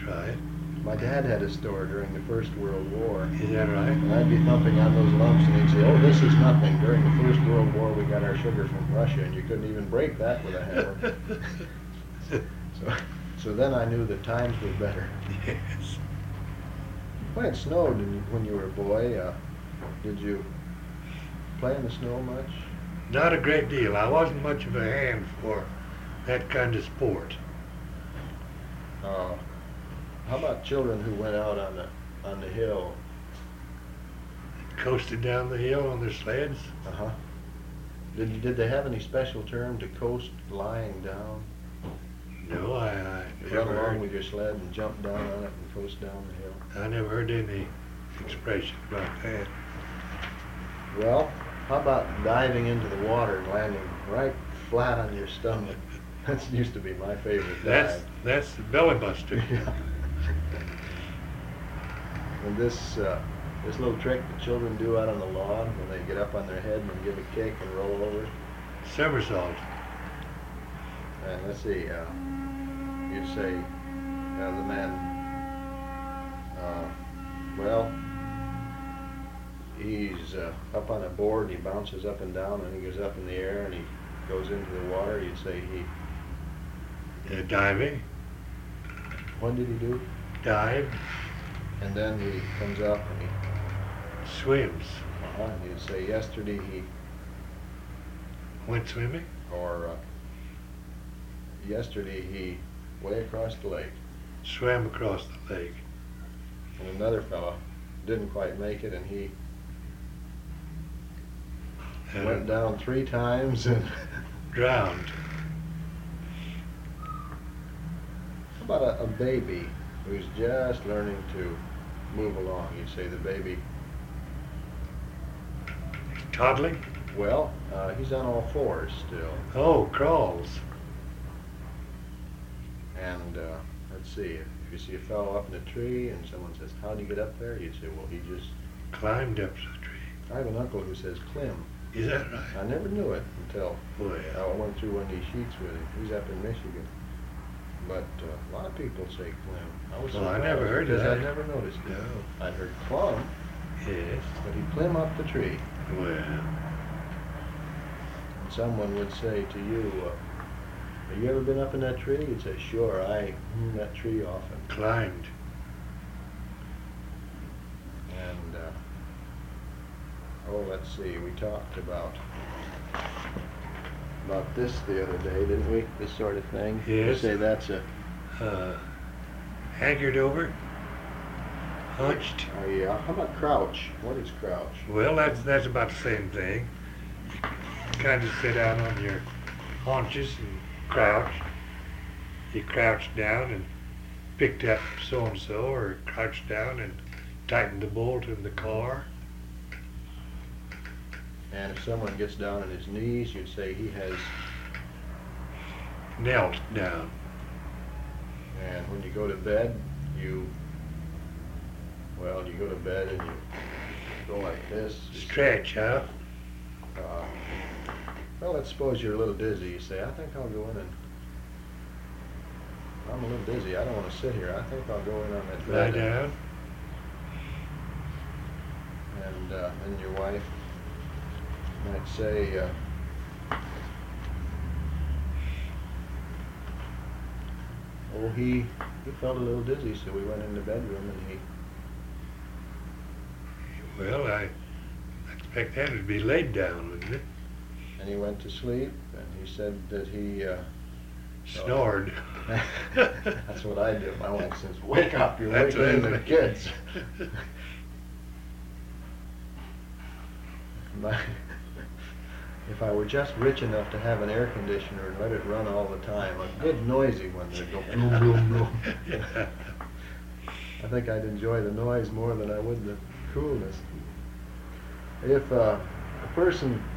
right. My dad had a store during the First World War. Is that right? And I'd be thumping on those lumps and he'd say, oh, this is nothing. During the First World War we got our sugar from Russia and you couldn't even break that with a hammer. So then I knew that times were better. Yes. When it snowed when you were a boy, did you play in the snow much? Not a great deal. I wasn't much of a hand for that kind of sport. How about children who went out on the hill? Coasted down the hill on their sleds. Uh-huh. Did they have any special term to coast lying down? No, I You never run along heard. with your sled and jump down on it and coast down the hill? I never heard any expression like that. Well, how about diving into the water and landing right flat on your stomach? That used to be my favorite dive. That's the belly buster. Yeah. And this little trick that children do out on the lawn when they get up on their head and give a kick and roll over. Somersault. And let's see, you'd say the man, well, he's up on a board and he bounces up and down and he goes up in the air and he goes into the water. You'd say Diving. what did he do? Dive. And then he comes up and he, Swims. and you'd say yesterday he, Went swimming. or yesterday he way across the lake. Swam across the lake. And another fella didn't quite make it and he went down 3 times and Drowned. how about a baby who's just learning to move along? You'd say the baby, Toddling. well, he's on all fours still. Oh, crawls. And let's see, if you see a fellow up in a tree and someone says, how'd you get up there? You'd say, well, he just, Climbed up the tree. I have an uncle who says climb. Is that right? I never knew it until Well, I went through one of these sheets with him. He's up in Michigan. But a lot of people say climb. I was Well, I surprised never heard of because that. I never noticed it. No. I'd heard climb, yes. but he climb up the tree. Well, And someone would say to you, have you ever been up in that tree? You'd say, sure, I that tree often. climbed. And, let's see, we talked about this the other day, didn't we? This sort of thing. Yes. You say that's a, Anchored over. Hunched. oh yeah. How about crouch? What is crouch? Well, that's about the same thing. Kind of sit down on your haunches and crouch. You crouch down and picked up so-and-so, or crouch down and tighten the bolt in the car. And if someone gets down on his knees, you'd say he has, Knelt down. and when you go to bed, you go to bed and you go like this. Stretch, huh? Well, let's suppose you're a little dizzy. You say, I think I'll go in and, I'm a little dizzy. I don't want to sit here. I think I'll go in on that Lie bed. down. And then your wife might say, oh, he felt a little dizzy, so we went in the bedroom and Well, I expect that would be laid down, wouldn't it? he went to sleep, and he said that he, Snored. that's what I do. My wife says, wake up, you're That's waking what the I- kids. If I were just rich enough to have an air conditioner and let it run all the time, a good noisy one that'd go boom, boom, boom. I think I'd enjoy the noise more than I would the coolness. If a person